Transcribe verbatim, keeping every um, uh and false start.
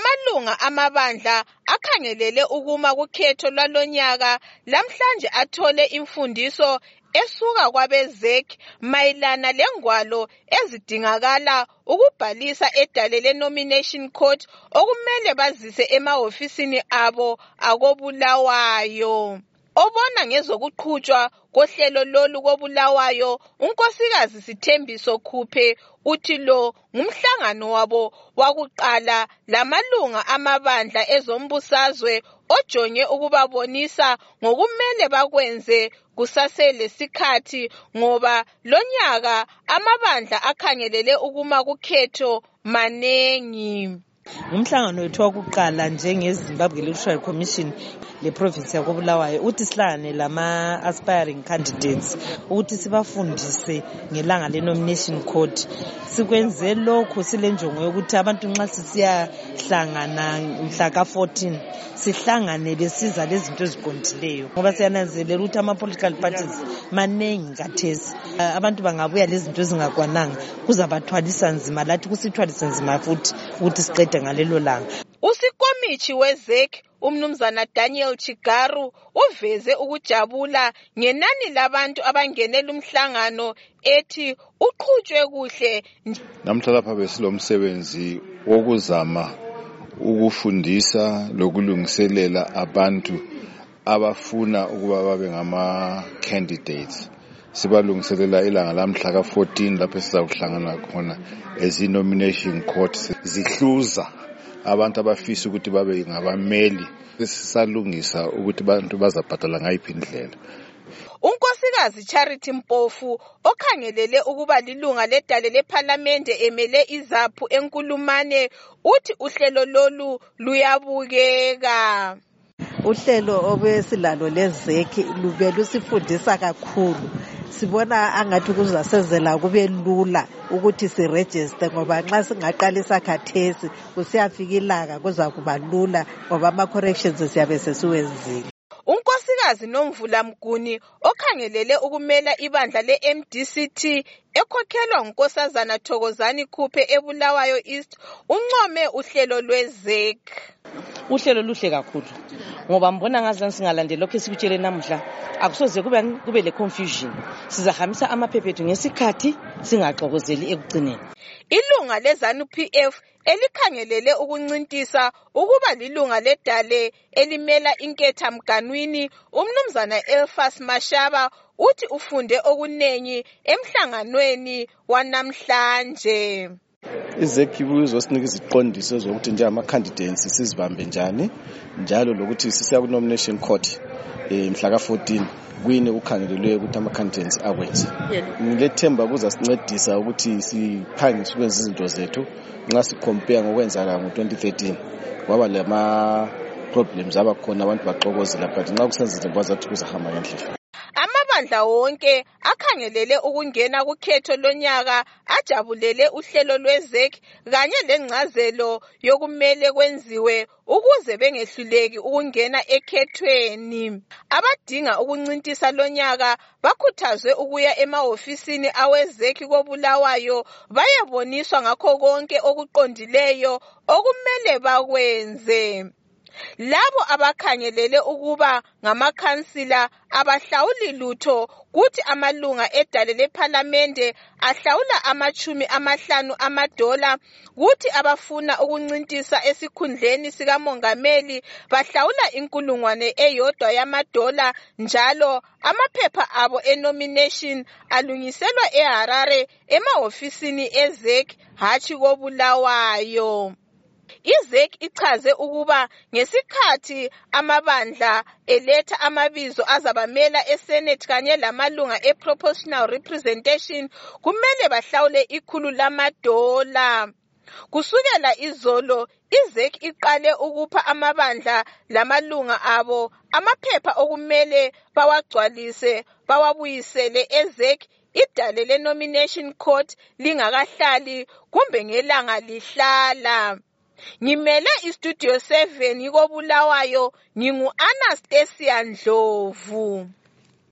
Amalunga amabandla akhangelele ukuma kukhetho lwalonyaka lamhlanje athole imfundiso esuka kwabe-Z E C mayelana lengwalo ezidingakala ukubhalisa edale le-nomination court okumele bazise emahofisini abo akoBulawayo. Obona ngezokuqhutshwa kohlelo lolu koBulawayo, unkosikazi Sithembiso Khuphe uthi lo ngumhlangano wabo wakuqala lamalunga amabandla ezombusazwe ojonge ukubabonisa ngokumele bakwenze kusaselesikhathi ngoba lonyaka amabandla akhangelele ukuma kukhetho manengi. Umhlangano wethu wakuqala njengeZimbabwe Electoral Commission le province yakoBulawayo uthi sihlangane lama aspiring candidates ukuthi sibafundise ngelanga le nomination court. Sikwenze lokho silenjongo yokuthi abantu nxa sisiyahlangana mhla ka fourteen sihlangane besiza lezinto eziqondileyo ngoba siyananzelela ukuthi ama political parties manengi kathesi. Abantu bangabuya lezinto ezingakwananga kuzabathwalisa nzima, lathi kusithwalisa nzima futhi ukuthi siqede ngalelo langa. Usikomithi we-Z E C umnumzana Daniel Chigaru uveze ukujabula ngenani labantu abangenela umhlangano ethi uqhutshwe kuhle. Namhla lapha besilomsebenzi wokuzama ukufundisa lokulungiselela abantu abafuna ukuba babe ngama candidates. Sibalungiselela ilanga lamhla ka fourteen lapho sizakuhlangana khona ezi nomination court zihluza abantu abafisa ukuthi babe ngabameli. Sisalungisa ukuthi abantu bazabhadala ngayiphi indlela. Unkosikazi Charity Mpofu okhangelele ukuba lilunga ledale leParliamente emele iZAPHU eNkulumane uthi uhlelo lolu luyabukeka. Uhlelo obesilalo le-Z E C lube lusifundisa kakhulu. Sibona angathi kuzasezela kube lula ukuthi siregister ngoba nxa singaqalisa khathesi kusiyafika ilanga kuzakuba lula ngoba ama corrections siyabe sesiwenzile. Unkosikazi Nomvula Mguni okhangelele ukumela ibandla le-M D C T ekhokhelwa ngunkosazana Thokozani Khuphe eBulawayo East uncome uhlelo lwe-Z E C. Uhlelo luhle kakhulu ngoba mbona ngazani singalandela lokho esikutshele namuhla akusoze kube kube le confusion. Sizahambisa amaphephethu ngesikhathi singaxokozeli ekugcineni. Ilunga leZANU P F elikhangelele ukuncintisa ukuba lilunga ledale elimela inketha mganwini umnumzana Elfas Mashaba uthi ufunde okunengi emhlanganweni wanamhlanje. I-Z E C izosinika iziqondiso zokuthi nje ama candidates sizibambe njani njalo lokuthi sisiya ku nomination court mhla ka fourteen kwini ukhangelelwe ukuthi ama candidates akwenze. Ngilethemba kuzasincedisa ukuthi siphangise ukwenza izinto zethu nxa sicompare ngokwenzakala ngo twenty thirteen kwaba lama problems abakhona abantu baxokozela but nxa kusenzile bazathi kuzahamba ngendlela. Amabandla wonke akhangelele ukungena kukhetho lonyaka ajabulele uhlelo lwe-Z E C kanye lengcazelo yokumele kwenziwe ukuze bengehluleki ukungena ekhethweni. Abadinga ukuncintisa lonyaka bakhuthazwe ukuya emahofisini awe-Z E C koBulawayo bayeboniswa ngakho konke okuqondileyo okumele bakwenze. Labo abakhangelele ukuba ngamakhansila abahlawuli lutho kuthi amalunga edale leParliamente ahlawula amachumi amahlanu amadola kuthi abafuna ukuncintisa esikhundleni sikamongameli bahlawula inkulungwane eyodwa yamadola njalo amaphepha abo enomination alungiselwa eHarare emahofisini e-Z E C hatshi koBulawayo. I-Z E C ichaze ukuba ngesikhathi amabandla eletha amabizo azabamela eSenate kanye lamalunga e-proportional representation kumele bahlawule ikhulu lamadola. Kusukela izolo i-Z E C iqale ukupha amabandla lamalunga abo amaphepha okumele bawagcwalise bawabuyisele e-Z E C idale le-nomination court lingakahlali kumbe ngelanga lihlala. Ngimele iStudio seven koBulawayo ngingu Anastasia Ndlovu.